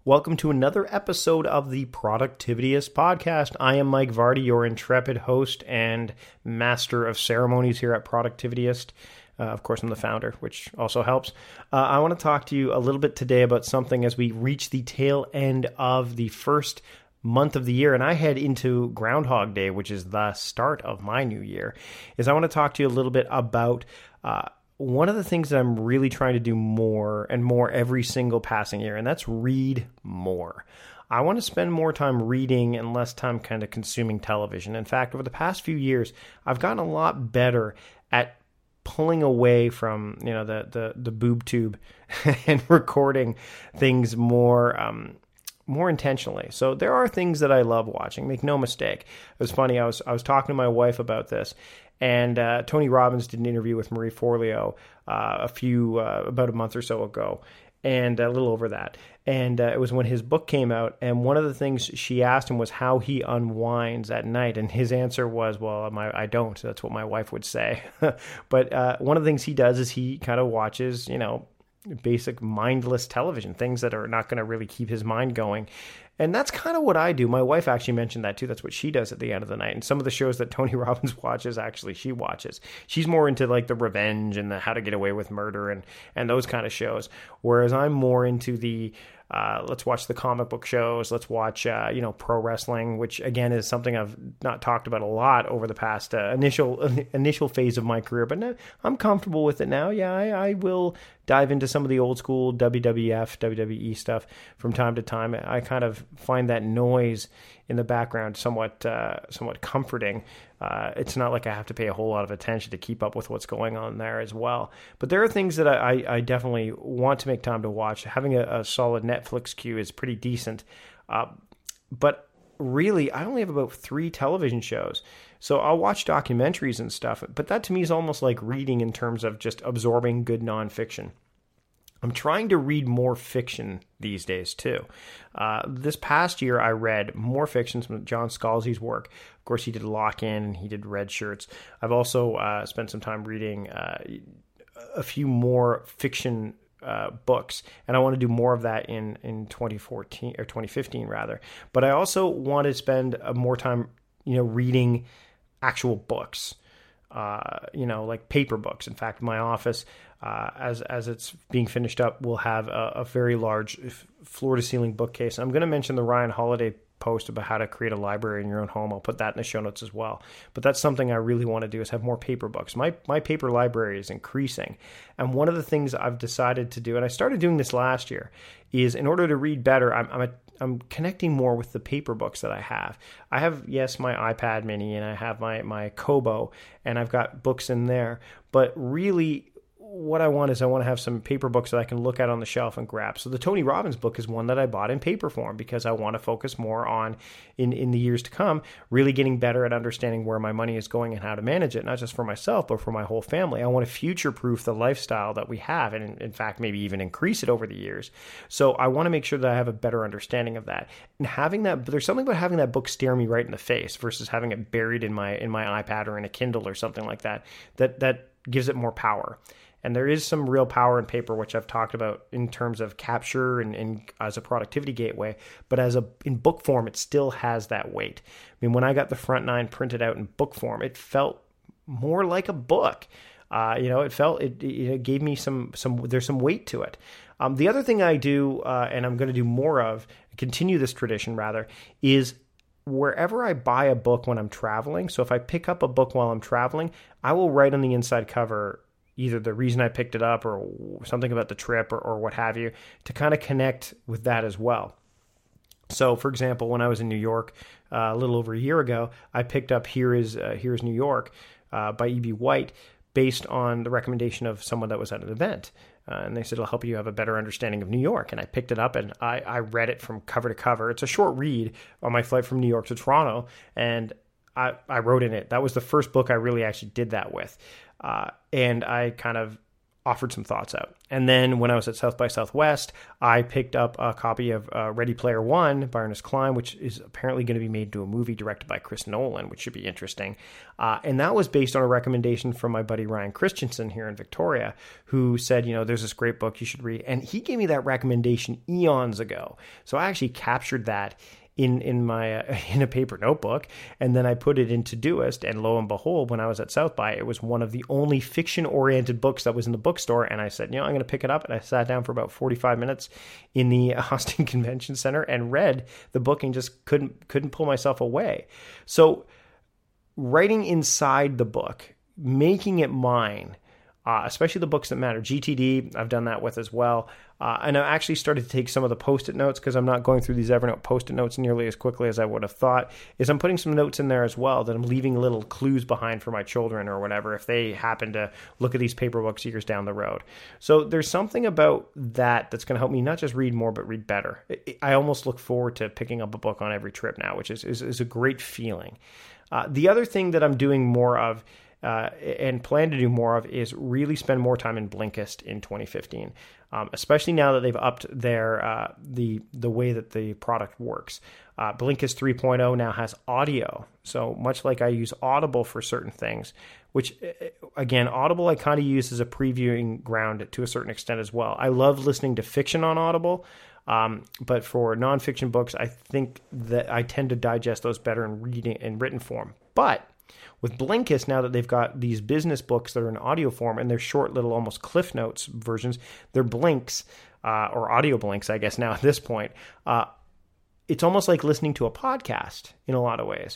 Welcome to another episode of the Productivityist podcast. I am Mike Vardy, your intrepid host and master of ceremonies here at Productivityist. Of course, I'm the founder, which also helps. I want to talk to you a little bit today about something as we reach the tail end of the first month of the year, and I head into Groundhog Day, which is the start of my new year. I want to talk to you a little bit about one of the things that I'm really trying to do more and more every single passing year, and that's read more. I want to spend more time reading and less time kind of consuming television. In fact, over the past few years, I've gotten a lot better at pulling away from, the boob tube and recording things more intentionally. So there are things that I love watching. Make no mistake. It was funny. I was talking to my wife about this, and Tony Robbins did an interview with Marie Forleo about a month or so ago, and a little over that. And it was when his book came out, and one of the things she asked him was how he unwinds at night, and his answer was, well, I don't. That's what my wife would say. But one of the things he does is he kind of watches, basic mindless television, things that are not going to really keep his mind going. And that's kind of what I do. My wife actually mentioned that too. That's what she does at the end of the night. And some of the shows that Tony Robbins watches, actually, she watches. She's more into like the revenge and the how to get away with murder and those kind of shows. Whereas I'm more into the let's watch the comic book shows. Let's watch, pro wrestling, which again is something I've not talked about a lot over the past initial phase of my career. But no, I'm comfortable with it now. Yeah, I will dive into some of the old school WWF, WWE stuff from time to time. I kind of find that noise in the background somewhat comforting. It's not like I have to pay a whole lot of attention to keep up with what's going on there as well. But there are things that I definitely want to make time to watch. Having a solid Netflix queue is pretty decent. But really, I only have about 3 television shows. So I'll watch documentaries and stuff. But that to me is almost like reading in terms of just absorbing good nonfiction. I'm trying to read more fiction these days, too. This past year, I read more fiction from John Scalzi's work. Of course, he did Lock-In and he did Red Shirts. I've also spent some time reading a few more fiction books, and I want to do more of that in 2014 or 2015 rather. But I also want to spend more time, reading actual books. Like paper books. In fact, my office, as it's being finished up, will have a very large floor-to-ceiling bookcase. I'm going to mention the Ryan Holiday post about how to create a library in your own home. I'll put that in the show notes as well. But that's something I really want to do, is have more paper books. My paper library is increasing. And one of the things I've decided to do, and I started doing this last year, is in order to read better, I'm connecting more with the paper books that I have. I have, yes, my iPad mini, and I have my Kobo, and I've got books in there. But really, what I want to have some paper books that I can look at on the shelf and grab. So the Tony Robbins book is one that I bought in paper form because I want to focus more on, in the years to come, really getting better at understanding where my money is going and how to manage it, not just for myself, but for my whole family. I want to future-proof the lifestyle that we have, and in fact, maybe even increase it over the years. So I want to make sure that I have a better understanding of that. And having that, there's something about having that book stare me right in the face versus having it buried in my iPad or in a Kindle or something like that, that gives it more power. And there is some real power in paper, which I've talked about in terms of capture and as a productivity gateway. But in book form, it still has that weight. I mean, when I got the Front 9 printed out in book form, it felt more like a book. It gave me there's some weight to it. The other thing I do, and I'm going to do more of, continue this tradition rather, is wherever I buy a book when I'm traveling. So if I pick up a book while I'm traveling, I will write on the inside cover either the reason I picked it up or something about the trip or what have you, to kind of connect with that as well. So, for example, when I was in New York a little over a year ago, I picked up Here is New York by E.B. White, based on the recommendation of someone that was at an event. And they said, it'll help you have a better understanding of New York. And I picked it up and I read it from cover to cover. It's a short read on my flight from New York to Toronto. And I wrote in it. That was the first book I really actually did that with. And I kind of offered some thoughts out. And then when I was at South by Southwest, I picked up a copy of Ready Player One by Ernest Cline, which is apparently going to be made into a movie directed by Chris Nolan, which should be interesting. And that was based on a recommendation from my buddy Ryan Christensen here in Victoria, who said, there's this great book you should read. And he gave me that recommendation eons ago. So I actually captured that in my in a paper notebook, and then I put it in Todoist, and lo and behold, when I was at South by, it was one of the only fiction-oriented books that was in the bookstore, and I said, I'm going to pick it up, and I sat down for about 45 minutes in the Austin Convention Center and read the book and just couldn't pull myself away. So writing inside the book, making it mine, especially the books that matter. GTD, I've done that with as well. And I actually started to take some of the Post-it notes, because I'm not going through these Evernote Post-it notes nearly as quickly as I would have thought, is I'm putting some notes in there as well that I'm leaving little clues behind for my children or whatever if they happen to look at these paper books years down the road. So there's something about that that's going to help me not just read more, but read better. I almost look forward to picking up a book on every trip now, which is a great feeling. The other thing that I'm doing more of and plan to do more of is really spend more time in Blinkist in 2015, especially now that they've upped their the way that the product works. Blinkist 3.0 now has audio, so much like I use Audible for certain things, which again, Audible I kind of use as a previewing ground to a certain extent as well. I love listening to fiction on Audible. But for nonfiction books, I think that I tend to digest those better in written form. But with Blinkist, now that they've got these business books that are in audio form, and they're short little almost Cliff Notes versions, they're blinks, or audio blinks, I guess now at this point. It's almost like listening to a podcast in a lot of ways.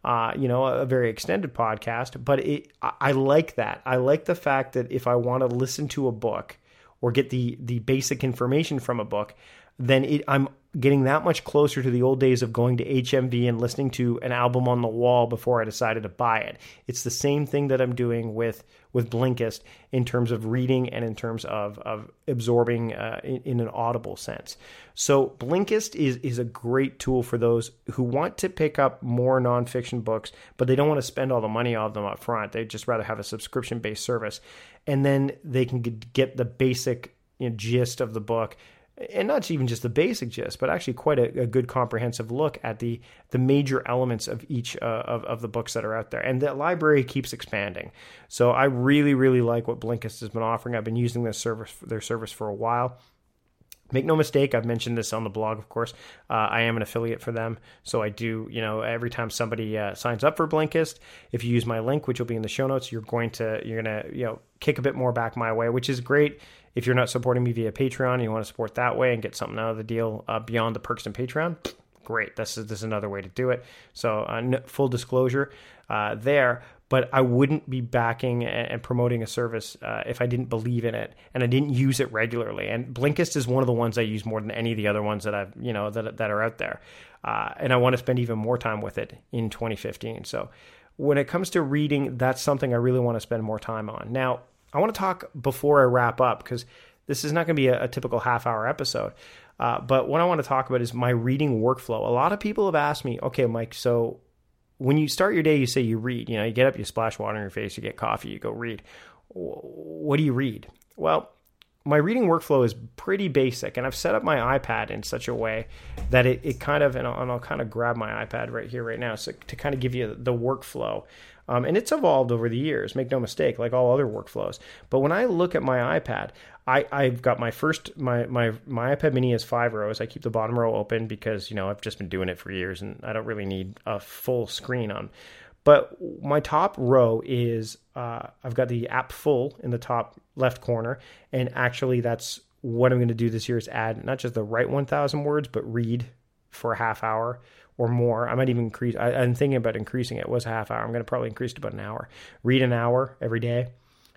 A very extended podcast, but I like that. I like the fact that if I want to listen to a book or get the basic information from a book, then I'm getting that much closer to the old days of going to HMV and listening to an album on the wall before I decided to buy it. It's the same thing that I'm doing with Blinkist in terms of reading and in terms of absorbing in an audible sense. So Blinkist is a great tool for those who want to pick up more nonfiction books, but they don't want to spend all the money on them up front. They'd just rather have a subscription-based service. And then they can get the basic gist of the book, and not even just the basic gist, but actually quite a good comprehensive look at the major elements of each of the books that are out there. And the library keeps expanding. So I really, really like what Blinkist has been offering. I've been using their service for a while. Make no mistake, I've mentioned this on the blog, of course. I am an affiliate for them. So I do, every time somebody signs up for Blinkist, if you use my link, which will be in the show notes, you're going to kick a bit more back my way, which is great. If you're not supporting me via Patreon and you want to support that way and get something out of the deal beyond the perks and Patreon, great. This is another way to do it. So full disclosure there. But I wouldn't be backing and promoting a service if I didn't believe in it and I didn't use it regularly. And Blinkist is one of the ones I use more than any of the other ones that I've that are out there. And I want to spend even more time with it in 2015. So when it comes to reading, that's something I really want to spend more time on. Now, I want to talk before I wrap up, because this is not going to be a typical half-hour episode. But what I want to talk about is my reading workflow. A lot of people have asked me, okay, Mike, so when you start your day, you say you read. You get up, you splash water on your face, you get coffee, you go read. What do you read? Well, my reading workflow is pretty basic, and I've set up my iPad in such a way that it kind of, and I'll kind of grab my iPad right here, right now, so to kind of give you the workflow. And it's evolved over the years, make no mistake, like all other workflows. But when I look at my iPad, I've got my iPad mini has 5 rows. I keep the bottom row open because, I've just been doing it for years and I don't really need a full screen on. But my top row is, I've got the app full in the top left corner. And actually that's what I'm going to do this year, is add not just the right 1,000 words, but read for a half hour or more. I might even increase. I'm thinking about increasing it. It was a half hour. I'm going to probably increase it to about an hour. Read an hour every day.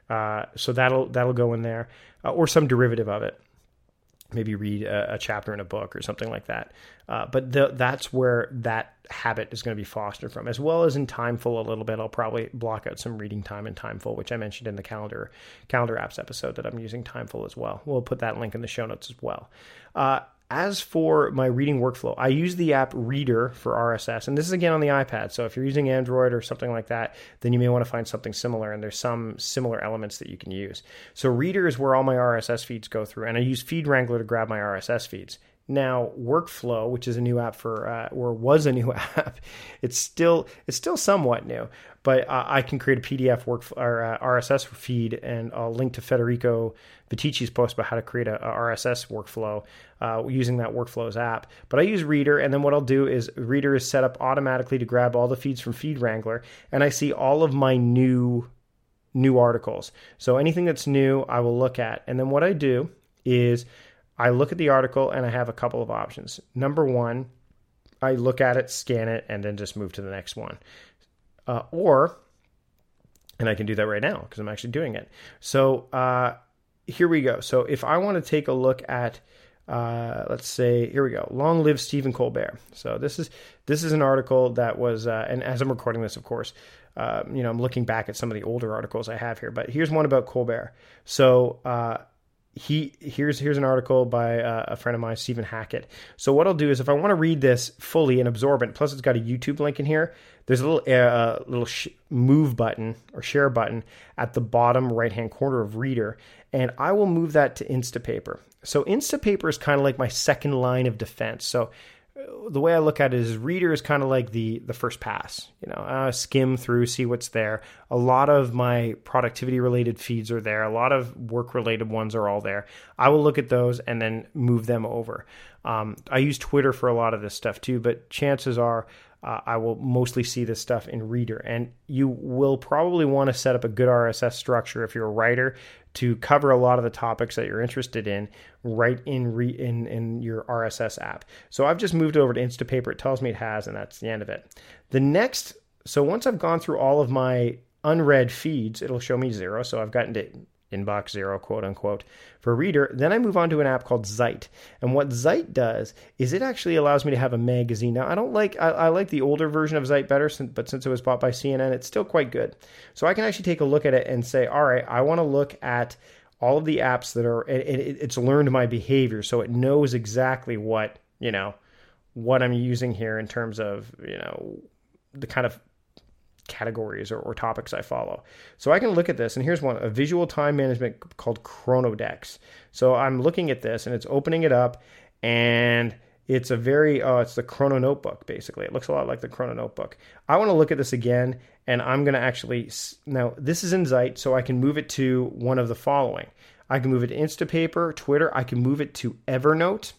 So that'll go in there, or some derivative of it. Maybe read a chapter in a book or something like that. But that's where that habit is going to be fostered from, as well as in Timeful a little bit. I'll probably block out some reading time in Timeful, which I mentioned in the calendar apps episode that I'm using Timeful as well. We'll put that link in the show notes as well. As for my reading workflow, I use the app Reader for RSS, and this is again on the iPad. So if you're using Android or something like that, then you may want to find something similar, and there's some similar elements that you can use. So Reader is where all my RSS feeds go through, and I use Feed Wrangler to grab my RSS feeds. Now, Workflow, which is a new app or was a new app, it's still somewhat new, but I can create a PDF RSS feed, and I'll link to Federico Vitici's post about how to create a RSS workflow using that Workflows app. But I use Reader, and then what I'll do is Reader is set up automatically to grab all the feeds from Feed Wrangler, and I see all of my new articles. So anything that's new, I will look at, and then what I do is I look at the article and I have a couple of options. Number one, I look at it, scan it, and then just move to the next one. And I can do that right now because I'm actually doing it. So here we go. So if I want to take a look at, let's say, here we go, Long Live Stephen Colbert. So this is an article that was, and as I'm recording this, of course, I'm looking back at some of the older articles I have here, but here's one about Colbert. So here's an article by a friend of mine, Stephen Hackett. So what I'll do is if I want to read this fully and absorb it, plus it's got a YouTube link in here, there's a little move button or share button at the bottom right-hand corner of Reader, and I will move that to Instapaper. So Instapaper is kind of like my second line of defense. So the way I look at it is Reader is kind of like the first pass. I skim through, see what's there. A lot of my productivity related feeds are there. A lot of work related ones are all there. I will look at those and then move them over. I use Twitter for a lot of this stuff too, but chances are I will mostly see this stuff in Reader. And you will probably want to set up a good RSS structure if you're a writer to cover a lot of the topics that you're interested in right in your RSS app. So I've just moved over to Instapaper. It tells me it has, and that's the end of it. So once I've gone through all of my unread feeds, it'll show me 0. So I've gotten to inbox 0, quote unquote, for Reader. Then I move on to an app called Zeit. And what Zeit does is it actually allows me to have a magazine. Now, I like the older version of Zeit better, but since it was bought by CNN, it's still quite good. So I can actually take a look at it and say, all right, I want to look at all of the apps that are, it's learned my behavior. So it knows exactly what I'm using here in terms of, the kind of categories or topics I follow. So I can look at this, and here's one, a visual time management called Chronodex. So I'm looking at this, and it's opening it up, and it's it's the Chrono Notebook, basically. It looks a lot like the Chrono Notebook. I want to look at this again, and I'm going to actually, now this is in Zeit, so I can move it to one of the following. I can move it to Instapaper, Twitter, I can move it to Evernote,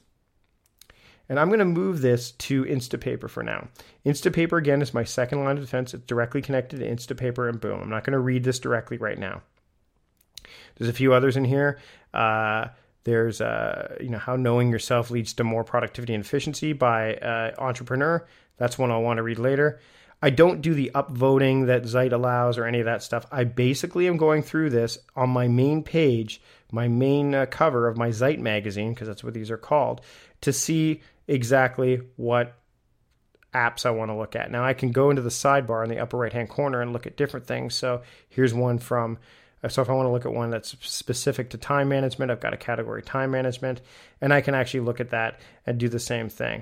and I'm going to move this to Instapaper for now. Instapaper, again, is my second line of defense. It's directly connected to Instapaper, and boom. I'm not going to read this directly right now. There's a few others in here. There's, How Knowing Yourself Leads to More Productivity and Efficiency by Entrepreneur. That's one I'll want to read later. I don't do the upvoting that Zeit allows or any of that stuff. I basically am going through this on my main page, my main cover of my Zeit magazine, because that's what these are called, to see exactly what apps I want to look at. Now I can go into the sidebar in the upper right-hand corner and look at different things. So here's one so if I want to look at one that's specific to time management, I've got a category time management, and I can actually look at that and do the same thing.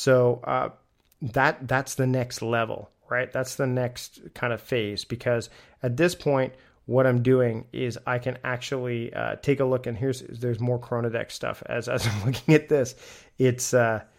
So that's the next level, right? That's the next kind of phase, because at this point, what I'm doing is I can actually take a look, and there's more Chronodex stuff. As I'm looking at this, it's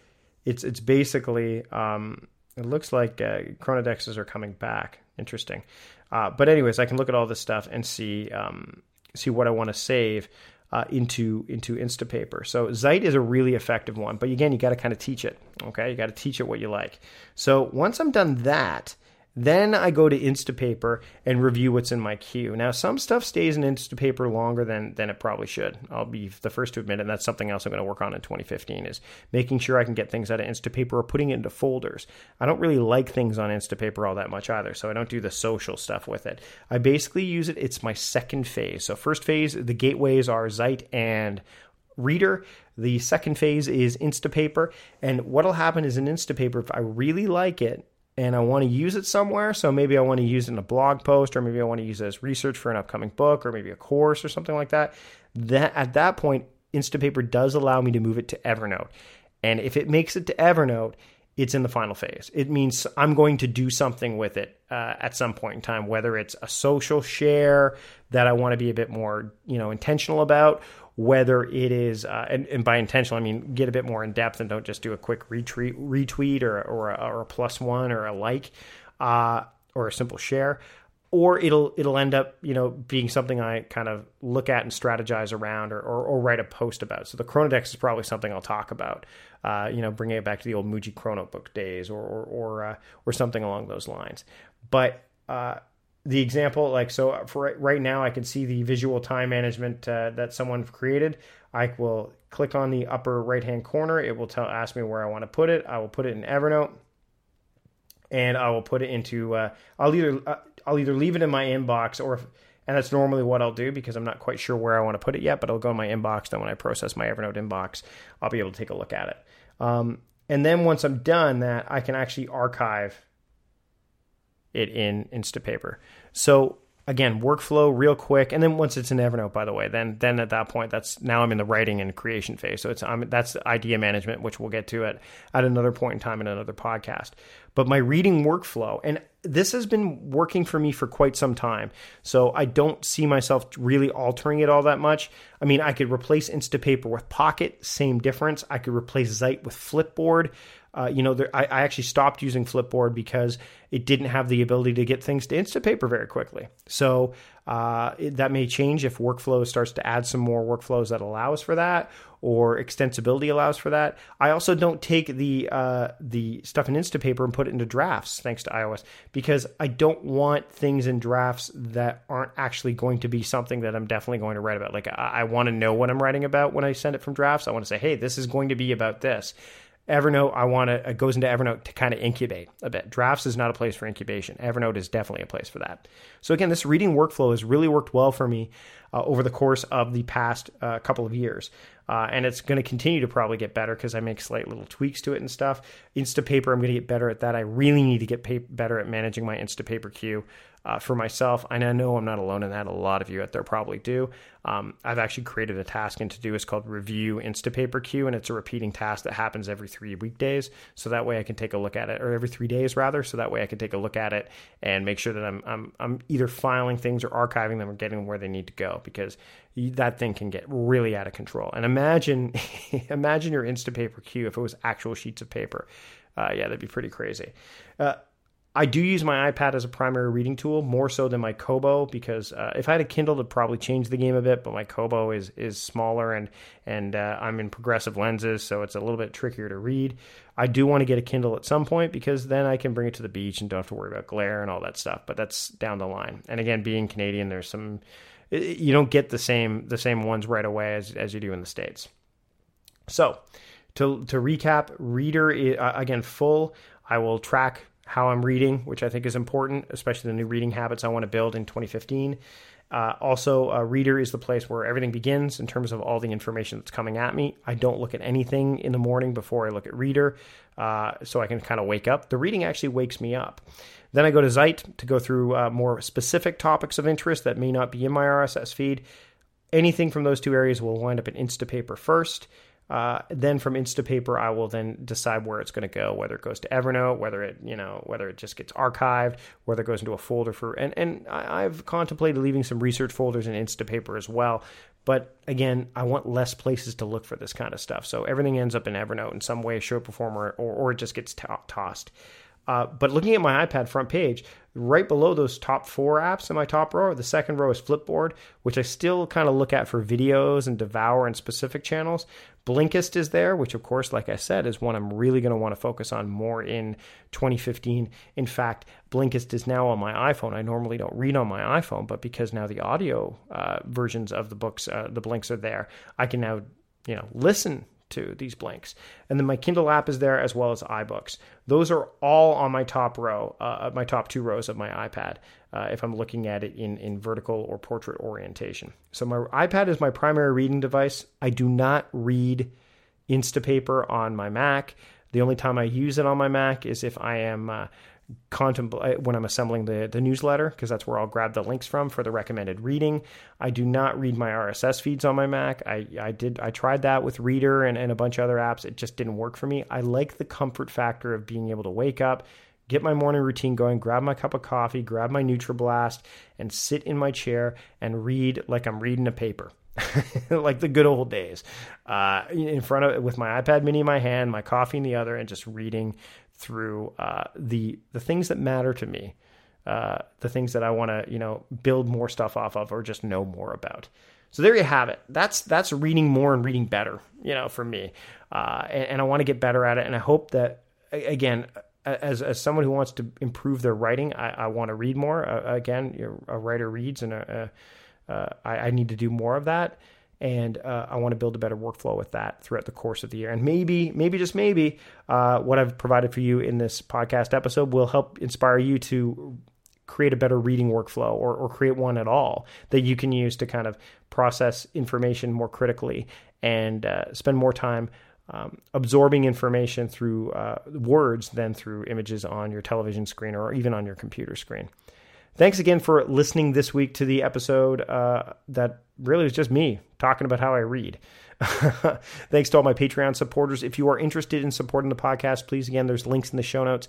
basically it looks like Chronodexes are coming back. Interesting, but anyways, I can look at all this stuff and see what I want to save into Instapaper. So Zeit is a really effective one, but again, you got to kind of teach it. Okay, you got to teach it what you like. So once I'm done that, then I go to Instapaper and review what's in my queue. Now, some stuff stays in Instapaper longer than it probably should. I'll be the first to admit it, and that's something else I'm going to work on in 2015, is making sure I can get things out of Instapaper or putting it into folders. I don't really like things on Instapaper all that much either, so I don't do the social stuff with it. I basically use it. It's my second phase. So first phase, the gateways are Zeit and Reader. The second phase is Instapaper, and what'll happen is in Instapaper, if I really like it, and I want to use it somewhere, so maybe I want to use it in a blog post, or maybe I want to use it as research for an upcoming book, or maybe a course or something like that, at that point, Instapaper does allow me to move it to Evernote. And if it makes it to Evernote, it's in the final phase. It means I'm going to do something with it at some point in time, whether it's a social share that I want to be a bit more, intentional about, whether it is, and by intentional, I mean get a bit more in depth and don't just do a quick retweet or a +1 or a like, or a simple share. Or it'll end up, being something I kind of look at and strategize around or write a post about. So the Chronodex is probably something I'll talk about, bringing it back to the old Muji Chronobook days or something along those lines. But the example, for right now, I can see the visual time management that someone created. I will click on the upper right-hand corner. It will ask me where I want to put it. I will put it in Evernote. And I will put it into, I'll either leave it in my inbox and that's normally what I'll do because I'm not quite sure where I want to put it yet, but it'll go in my inbox. Then when I process my Evernote inbox, I'll be able to take a look at it. And then once I'm done that, I can actually archive it in Instapaper. So again, workflow real quick. And then once it's in Evernote, by the way, then at that point, now I'm in the writing and creation phase. So that's idea management, which we'll get to at another point in time in another podcast. But my reading workflow, and this has been working for me for quite some time. So I don't see myself really altering it all that much. I mean, I could replace Instapaper with Pocket, same difference. I could replace Zeit with Flipboard. I actually stopped using Flipboard because it didn't have the ability to get things to Instapaper very quickly. So that may change if Workflow starts to add some more workflows that allows for that, or extensibility allows for that. I also don't take the stuff in Instapaper and put it into drafts, thanks to iOS, because I don't want things in drafts that aren't actually going to be something that I'm definitely going to write about. Like I want to know what I'm writing about when I send it from drafts. I want to say, hey, this is going to be about this. Evernote, it goes into Evernote to kind of incubate a bit. Drafts is not a place for incubation. Evernote is definitely a place for that. So again, this reading workflow has really worked well for me over the course of the past couple of years. And it's going to continue to probably get better because I make slight little tweaks to it and stuff. Instapaper, I'm going to get better at that. I really need to get better at managing my Instapaper queue for myself. And I know I'm not alone in that. A lot of you out there probably do. I've actually created a task in Todoist called Review Instapaper Queue, and it's a repeating task that happens every 3 weekdays. So that way I can take a look at it, or every 3 days rather. So that way I can take a look at it and make sure that I'm either filing things or archiving them or getting them where they need to go, because that thing can get really out of control. And imagine your Instapaper queue if it was actual sheets of paper. Yeah, that'd be pretty crazy. I do use my iPad as a primary reading tool, more so than my Kobo, because if I had a Kindle, it'd probably change the game a bit, but my Kobo is smaller and I'm in progressive lenses, so it's a little bit trickier to read. I do want to get a Kindle at some point because then I can bring it to the beach and don't have to worry about glare and all that stuff, but that's down the line. And again, being Canadian, there's some... You don't get the same ones right away as you do in the States. So to recap, Reader, again, full. I will track how I'm reading, which I think is important, especially the new reading habits I want to build in 2015. Also, Reader is the place where everything begins in terms of all the information that's coming at me. I don't look at anything in the morning before I look at Reader, so I can kind of wake up. The reading actually wakes me up. Then I go to Zeit to go through more specific topics of interest that may not be in my RSS feed. Anything from those two areas will wind up in Instapaper first. Then from Instapaper, I will then decide where it's going to go, whether it goes to Evernote, whether it just gets archived, whether it goes into a folder and I've contemplated leaving some research folders in Instapaper as well. But again, I want less places to look for this kind of stuff. So everything ends up in Evernote in some way, shape, or form, or it just gets tossed. But looking at my iPad front page, right below those top 4 apps in my top row, the second row is Flipboard, which I still kind of look at for videos and devour in specific channels. Blinkist is there, which of course, like I said, is one I'm really going to want to focus on more in 2015. In fact, Blinkist is now on my iPhone. I normally don't read on my iPhone, but because now the audio versions of the books, the blinks are there, I can now listen to these blinks. And then my Kindle app is there, as well as iBooks. Those are all on my top row, my top 2 rows of my iPad, if I'm looking at it in vertical or portrait orientation. So my iPad is my primary reading device. I do not read Instapaper on my Mac. The only time I use it on my Mac is if I am contemplate when I'm assembling the newsletter, because that's where I'll grab the links from for the recommended reading. I do not read my RSS feeds on my Mac. I tried that with Reader and a bunch of other apps. It just didn't work for me. I like the comfort factor of being able to wake up, get my morning routine going, grab my cup of coffee, grab my NutriBlast, and sit in my chair and read like I'm reading a paper. Like the good old days, in front of with my iPad mini in my hand, my coffee in the other, and just reading through the things that matter to me, the things that I want to build more stuff off of or just know more about. So there you have it. That's reading more and reading better, for me, and I want to get better at it. And I hope that, again, as someone who wants to improve their writing, I want to read more. Again, a writer reads, and I need to do more of that, and I want to build a better workflow with that throughout the course of the year. And maybe just maybe, what I've provided for you in this podcast episode will help inspire you to create a better reading workflow, or create one at all that you can use to kind of process information more critically and spend more time absorbing information through words than through images on your television screen or even on your computer screen. Thanks again for listening this week to the episode that really was just me talking about how I read. Thanks to all my Patreon supporters. If you are interested in supporting the podcast, please, again, there's links in the show notes.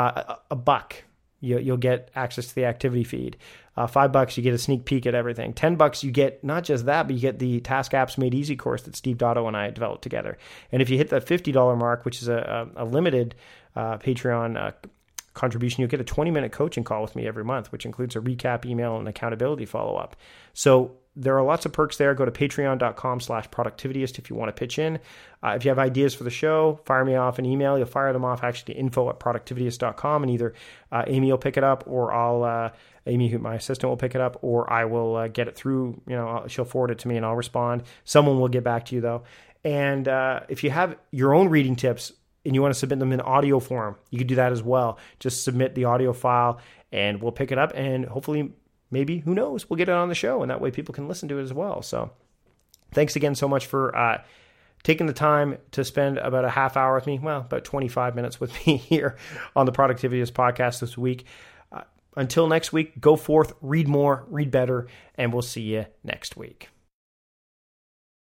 $1, you'll get access to the activity feed. $5, you get a sneak peek at everything. $10, you get not just that, but you get the Task Apps Made Easy course that Steve Dotto and I developed together. And if you hit the $50 mark, which is a limited Patreon contribution, you'll get a 20-minute coaching call with me every month, which includes a recap email and accountability follow-up. So there are lots of perks there. Go to patreon.com/productivityist if you want to pitch in. If you have ideas for the show, fire me off an email. You'll fire them off actually to info@productivityist.com, and either Amy will pick it up, or Amy, who my assistant, will pick it up, or I will get it through. She'll forward it to me and I'll respond. Someone will get back to you though. And if you have your own reading tips and you want to submit them in audio form, you can do that as well. Just submit the audio file and we'll pick it up, and hopefully, maybe, who knows, we'll get it on the show, and that way people can listen to it as well. So thanks again so much for taking the time to spend about a half hour with me, about 25 minutes with me here on the Productivityist podcast this week. Until next week, go forth, read more, read better, and we'll see you next week.